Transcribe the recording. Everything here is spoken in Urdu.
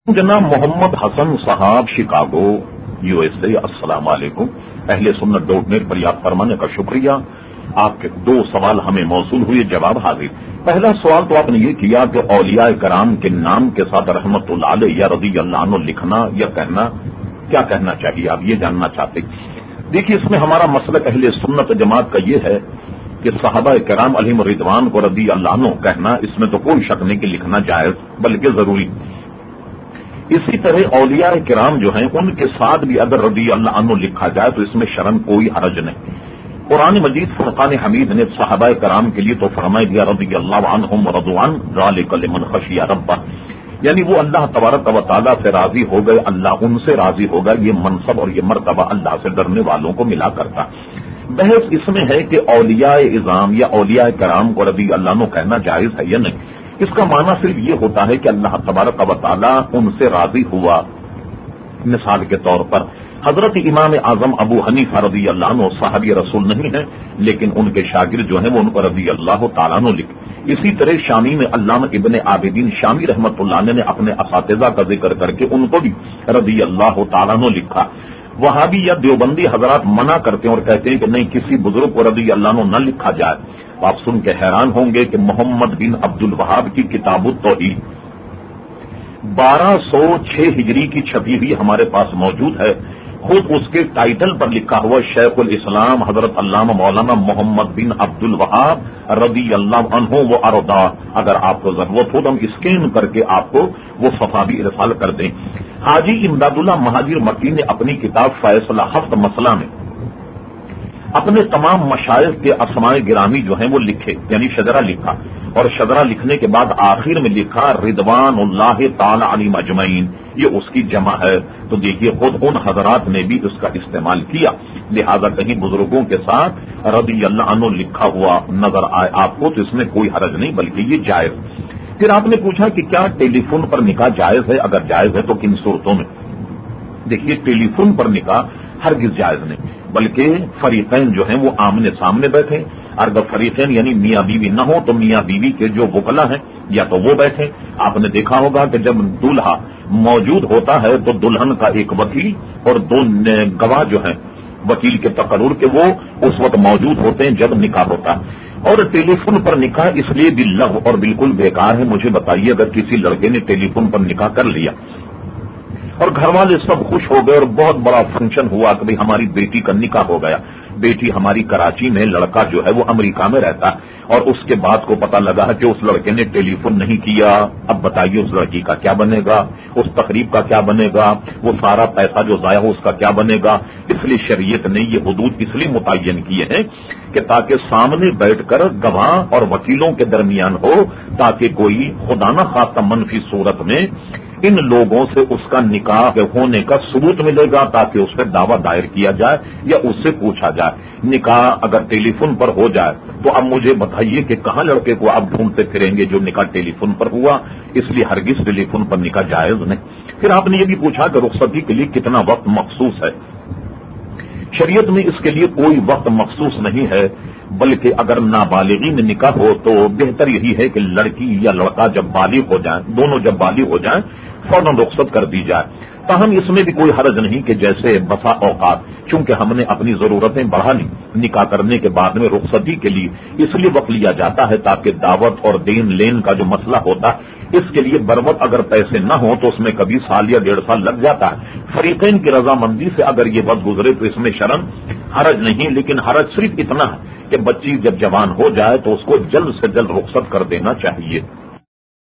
جناب محمد حسن صاحب شکاگو USA، السلام علیکم۔ اہل سنت .net پر یاد فرمانے کا شکریہ۔ آپ کے 2 سوال ہمیں موصول ہوئے، جواب حاضر۔ پہلا سوال تو آپ نے یہ کیا کہ اولیاء کرام کے نام کے ساتھ رحمت اللہ علیہ یا رضی اللہ عنہ لکھنا یا کہنا، کیا کہنا چاہیے، آپ یہ جاننا چاہتے۔ دیکھیے، اس میں ہمارا مسلک اہل سنت جماعت کا یہ ہے کہ صحابہ کرام علیہم رضوان کو رضی اللہ عنہ کہنا، اس میں تو کوئی شک نہیں کہ لکھنا جائز بلکہ ضروری۔ اسی طرح اولیاء کرام جو ہیں ان کے ساتھ بھی اگر رضی اللہ عنہ لکھا جائے تو اس میں شرعاً کوئی حرج نہیں۔ قرآن مجید فرقان حمید نے صحابہ کرام کے لیے تو فرمایا دیا رضی اللہ عنہم ورضوا عنہ ذالک لمن خشی ربہ، یعنی وہ اللہ تبارک و تعالیٰ سے راضی ہو گئے، اللہ ان سے راضی ہوگا۔ یہ منصب اور یہ مرتبہ اللہ سے ڈرنے والوں کو ملا کرتا۔ بحث اس میں ہے کہ اولیاء اعظام یا اولیاء کرام کو رضی اللہ عنہ کہنا جائز ہے یا نہیں۔ اس کا معنی صرف یہ ہوتا ہے کہ اللہ تبارک و تعالیٰ ان سے راضی ہوا۔ مثال کے طور پر حضرت امام اعظم ابو حنیفہ رضی اللہ عنہ صحابی رسول نہیں ہیں، لیکن ان کے شاگرد جو ہیں وہ ان کو رضی اللہ تعالیٰ عنہ لکھے۔ اسی طرح شامی میں علامہ ابن عابدین شامی رحمت اللہ علیہ نے اپنے اساتذہ کا ذکر کر کے ان کو بھی رضی اللہ تعالیٰ عنہ لکھا۔ وہابی یا دیوبندی حضرات منع کرتے ہیں اور کہتے ہیں کہ نہیں، کسی بزرگ کو رضی اللہ عنہ نہ لکھا جائے۔ آپ سن کے حیران ہوں گے کہ محمد بن عبد الوہاب کی کتاب التوحید 1206 ہجری کی چھپی ہوئی ہمارے پاس موجود ہے۔ خود اس کے ٹائٹل پر لکھا ہوا شیخ الاسلام حضرت علامہ مولانا محمد بن عبد الوہاب رضی اللہ عنہ و ارضا۔ اگر آپ کو ضرورت ہو تو ہم اسکین کر کے آپ کو وہ صفحہ بھی ارسال کر دیں۔ حاجی امداد اللہ مہاجر مکی نے اپنی کتاب فیصلہ ہفت مسئلہ میں اپنے تمام مشائخ کے اسماء گرامی جو ہیں وہ لکھے، یعنی شجرہ لکھا، اور شجرہ لکھنے کے بعد آخر میں لکھا رضوان اللہ تعالی علیہم اجمعین، یہ اس کی جمع ہے۔ تو دیکھیے خود ان حضرات نے بھی اس کا استعمال کیا، لہذا کہیں بزرگوں کے ساتھ رضی اللہ عنہ لکھا ہوا نظر آئے آپ کو تو اس میں کوئی حرج نہیں بلکہ یہ جائز۔ پھر آپ نے پوچھا کہ کیا ٹیلی فون پر نکاح جائز ہے، اگر جائز ہے تو کن صورتوں میں۔ دیکھیے، ٹیلی فون پر نکاح ہرگز جائز نہیں، بلکہ فریقین جو ہیں وہ آمنے سامنے بیٹھے۔ اگر فریقین یعنی میاں بیوی نہ ہو تو میاں بیوی کے جو وکلا ہیں یا تو وہ بیٹھے۔ آپ نے دیکھا ہوگا کہ جب دولہا موجود ہوتا ہے تو دلہن کا ایک وکیل اور 2 گواہ جو ہیں وکیل کے تقرر کے وہ اس وقت موجود ہوتے ہیں جب نکاح ہوتا ہے۔ اور ٹیلی فون پر نکاح اس لیے بھی لغو اور بالکل بیکار ہے۔ مجھے بتائیے، اگر کسی لڑکے نے ٹیلی فون پر نکاح کر لیا اور گھر والے سب خوش ہو گئے اور بہت بڑا فنکشن ہوا کہ بھئی ہماری بیٹی کا نکاح ہو گیا، بیٹی ہماری کراچی میں، لڑکا جو ہے وہ امریکہ میں رہتا ہے، اور اس کے بعد کو پتہ لگا ہے کہ اس لڑکے نے ٹیلی فون نہیں کیا۔ اب بتائیے اس لڑکی کا کیا بنے گا، اس تقریب کا کیا بنے گا، وہ سارا پیسہ جو ضائع ہو اس کا کیا بنے گا۔ اس لیے شریعت نے یہ حدود اس لیے متعین کیے ہیں کہ تاکہ سامنے بیٹھ کر گواہ اور وکیلوں کے درمیان ہو، تاکہ کوئی خدا نہ خواستہ منفی صورت میں ان لوگوں سے اس کا نکاح ہونے کا ثبوت ملے گا، تاکہ اس پہ دعویٰ دائر کیا جائے یا اس سے پوچھا جائے۔ نکاح اگر ٹیلی فون پر ہو جائے تو اب مجھے بتائیے کہ کہاں لڑکے کو آپ ڈھونڈتے پھریں گے جو نکاح ٹیلی فون پر ہوا۔ اس لیے ہرگز ٹیلی فون پر نکاح جائز نہیں۔ پھر آپ نے یہ بھی پوچھا کہ رخصتی کے لیے کتنا وقت مخصوص ہے۔ شریعت میں اس کے لیے کوئی وقت مخصوص نہیں ہے، بلکہ اگر نابالغین نکاح ہو تو بہتر یہی ہے کہ لڑکی یا لڑکا جب بالغ ہو جائیں، دونوں جب بالغ ہو جائیں فوراً رخصت کر دی جائے۔ تاہم اس میں بھی کوئی حرج نہیں کہ جیسے بسا اوقات چونکہ ہم نے اپنی ضرورتیں بڑھا لی نکاح کرنے کے بعد میں رخصتی کے لیے اس لیے وقت لیا جاتا ہے تاکہ دعوت اور دین لین کا جو مسئلہ ہوتا ہے اس کے لیے بروقت اگر پیسے نہ ہوں تو اس میں کبھی سال یا 1.5 سال لگ جاتا ہے۔ فریقین کی رضامندی سے اگر یہ وقت گزرے تو اس میں شرعاً حرج نہیں، لیکن حرج صرف اتنا ہے کہ بچی جب جوان ہو جائے تو اس کو جلد سے جلد رخصت کر دینا چاہیے۔